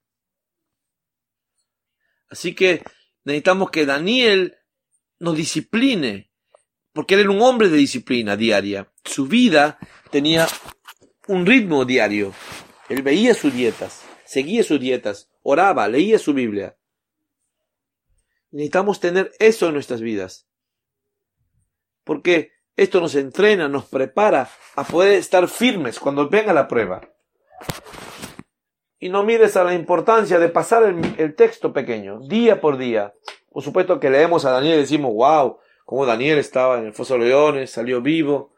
S1: Así que necesitamos que Daniel nos discipline, porque él era un hombre de disciplina diaria. Su vida tenía un ritmo diario. Él veía sus dietas, seguía sus dietas, oraba, leía su Biblia. Necesitamos tener eso en nuestras vidas, porque esto nos entrena, nos prepara a poder estar firmes cuando venga la prueba. Y no mires a la importancia de pasar el texto pequeño, día por día. Por supuesto que leemos a Daniel y decimos, wow, cómo Daniel estaba en el foso de leones, salió vivo.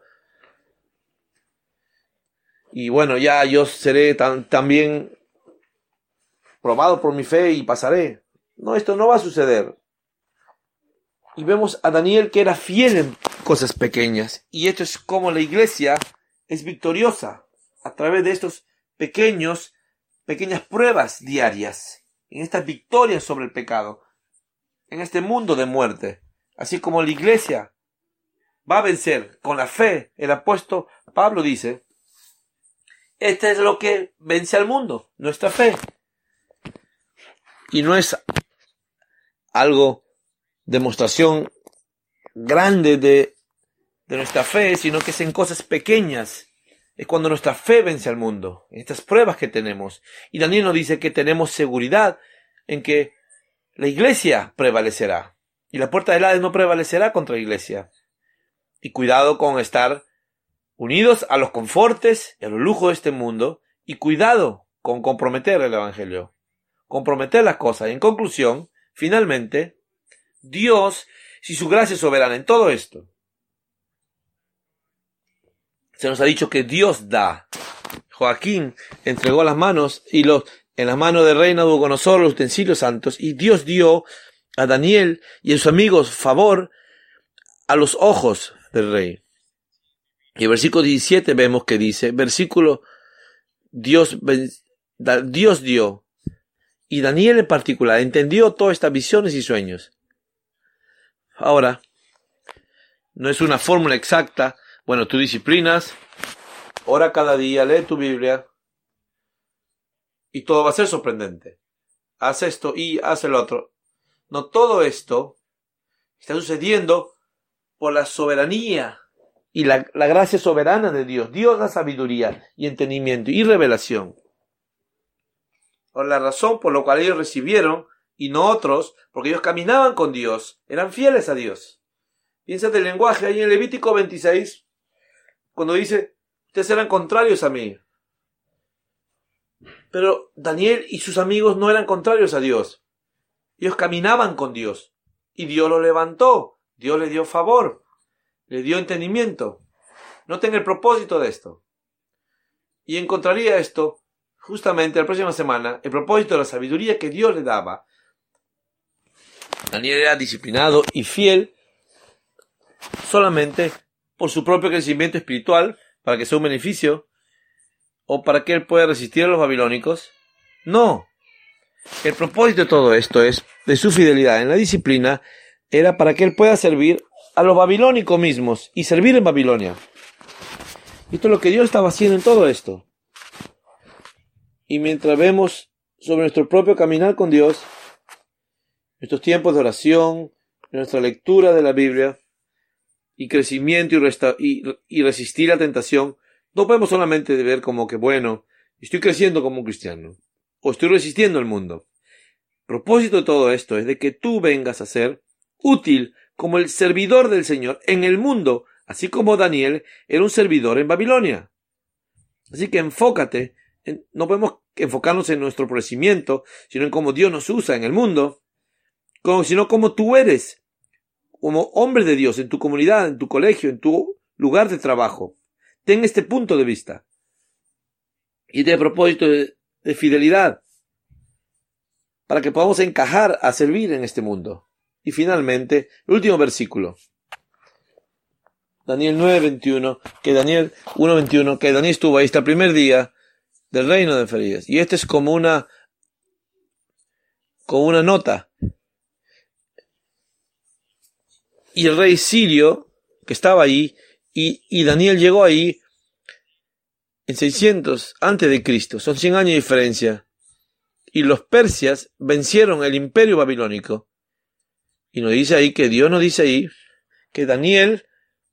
S1: Y bueno, ya yo seré también probado por mi fe y pasaré. No, esto no va a suceder. Y vemos a Daniel que era fiel en cosas pequeñas. Y esto es como la iglesia es victoriosa a través de estos pequeñas pruebas diarias, en estas victorias sobre el pecado, en este mundo de muerte. Así como la iglesia va a vencer con la fe. El apóstol Pablo dice, este es lo que vence al mundo, nuestra fe. Y no es algo, demostración grande de nuestra fe, sino que es en cosas pequeñas. Es cuando nuestra fe vence al mundo, en estas pruebas que tenemos. Y Daniel nos dice que tenemos seguridad en que la iglesia prevalecerá. Y la puerta del Hades no prevalecerá contra la iglesia. Y cuidado con estar unidos a los confortes y a los lujos de este mundo. Y cuidado con comprometer el evangelio. Comprometer las cosas. Y en conclusión, finalmente, Dios, si su gracia es soberana en todo esto, se nos ha dicho que Dios da. Joaquín entregó las manos en las manos del rey Nabucodonosor los utensilios santos, y Dios dio a Daniel y a sus amigos favor a los ojos del rey. Y el versículo 17 vemos que dice, Dios dio, y Daniel en particular entendió todas estas visiones y sueños. Ahora, no es una fórmula exacta. Bueno, tú disciplinas, ora cada día, lee tu Biblia, y todo va a ser sorprendente. Haz esto y haz el otro. No, todo esto está sucediendo por la soberanía y la gracia soberana de Dios. Dios da sabiduría y entendimiento y revelación. Por la razón por la cual ellos recibieron y no otros, porque ellos caminaban con Dios, eran fieles a Dios. Piensa del lenguaje ahí en Levítico 26, cuando dice, ustedes eran contrarios a mí. Pero Daniel y sus amigos no eran contrarios a Dios. Ellos caminaban con Dios. Y Dios los levantó. Dios les dio favor. Les dio entendimiento. Noten el propósito de esto. Y encontraría esto justamente la próxima semana, el propósito de la sabiduría que Dios le daba. Daniel era disciplinado y fiel solamente por su propio crecimiento espiritual, para que sea un beneficio, o para que él pueda resistir a los babilónicos. No. El propósito de todo esto es, de su fidelidad en la disciplina, era para que él pueda servir a los babilónicos mismos y servir en Babilonia. Esto es lo que Dios estaba haciendo en todo esto. Y mientras vemos sobre nuestro propio caminar con Dios, nuestros tiempos de oración, nuestra lectura de la Biblia, y crecimiento y resistir la tentación, no podemos solamente ver como que, bueno, estoy creciendo como un cristiano, o estoy resistiendo al mundo. El propósito de todo esto es de que tú vengas a ser útil como el servidor del Señor en el mundo, así como Daniel era un servidor en Babilonia. Así que enfócate, no podemos enfocarnos en nuestro crecimiento, sino en cómo Dios nos usa en el mundo, sino cómo tú eres como hombre de Dios, en tu comunidad, en tu colegio, en tu lugar de trabajo. Ten este punto de vista. Y de propósito de fidelidad, para que podamos encajar a servir en este mundo. Y finalmente, el último versículo. Daniel 9:21, Daniel 1:21, que Daniel estuvo ahí hasta el primer día del reino de Ferías. Y este es como una nota. Y el rey sirio, que estaba ahí, y Daniel llegó ahí en 600 antes de Cristo. Son 100 años de diferencia. Y los persias vencieron el imperio babilónico. Y nos dice ahí que Dios nos dice ahí que Daniel,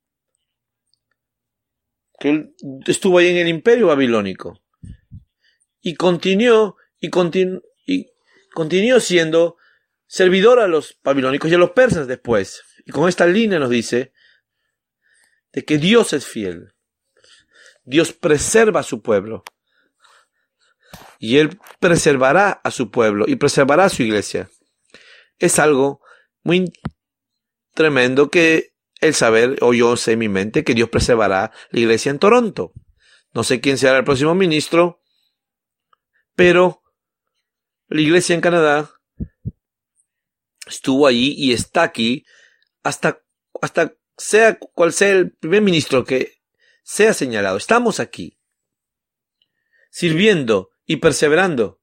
S1: que él estuvo ahí en el imperio babilónico. Y continuó siendo servidor a los babilónicos y a los persas después. Y con esta línea nos dice de que Dios es fiel. Dios preserva a su pueblo. Y Él preservará a su pueblo y preservará a su iglesia. Es algo muy tremendo que el saber, o yo sé en mi mente, que Dios preservará la iglesia en Toronto. No sé quién será el próximo ministro, pero la iglesia en Canadá estuvo allí y está aquí hasta sea cual sea el primer ministro que sea señalado. Estamos aquí, sirviendo y perseverando.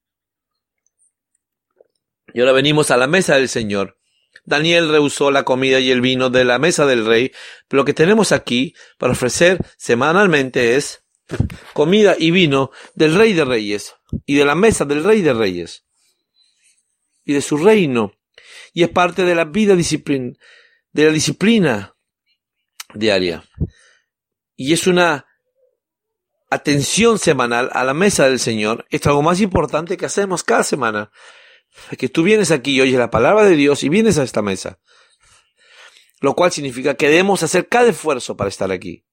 S1: Y ahora venimos a la mesa del Señor. Daniel rehusó la comida y el vino de la mesa del rey, pero lo que tenemos aquí para ofrecer semanalmente es comida y vino del Rey de Reyes y de la mesa del Rey de Reyes y de su reino, y es parte de la vida de la disciplina diaria, y es una atención semanal a la mesa del Señor. Esto es algo más importante que hacemos cada semana, que tú vienes aquí y oyes la palabra de Dios y vienes a esta mesa, lo cual significa que debemos hacer cada esfuerzo para estar aquí.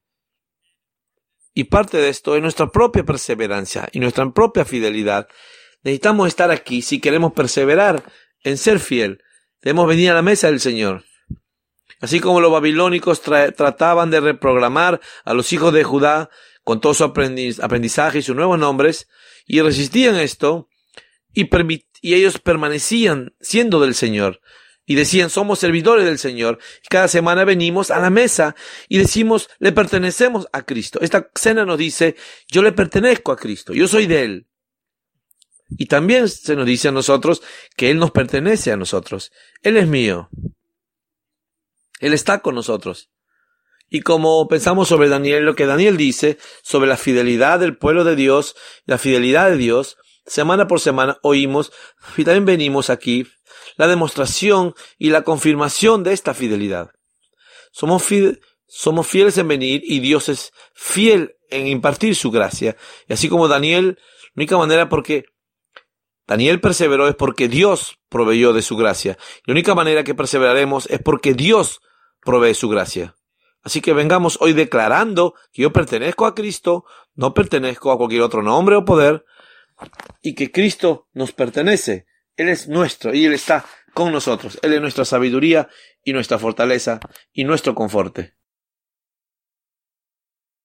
S1: Y parte de esto es nuestra propia perseverancia y nuestra propia fidelidad. Necesitamos estar aquí si queremos perseverar en ser fiel. Debemos venir a la mesa del Señor. Así como los babilónicos trataban de reprogramar a los hijos de Judá con todo su aprendizaje y sus nuevos nombres, y resistían esto, y ellos permanecían siendo del Señor. Y decían, somos servidores del Señor. Cada semana venimos a la mesa y decimos, le pertenecemos a Cristo. Esta cena nos dice, yo le pertenezco a Cristo, yo soy de Él. Y también se nos dice a nosotros que Él nos pertenece a nosotros. Él es mío. Él está con nosotros. Y como pensamos sobre Daniel, lo que Daniel dice sobre la fidelidad del pueblo de Dios, la fidelidad de Dios, semana por semana oímos y también venimos aquí la demostración y la confirmación de esta fidelidad. Somos fieles en venir y Dios es fiel en impartir su gracia. Y así como Daniel, la única manera porque Daniel perseveró es porque Dios proveyó de su gracia. La única manera que perseveraremos es porque Dios provee su gracia. Así que vengamos hoy declarando que yo pertenezco a Cristo, no pertenezco a cualquier otro nombre o poder, y que Cristo nos pertenece. Él es nuestro y Él está con nosotros. Él es nuestra sabiduría y nuestra fortaleza y nuestro conforte.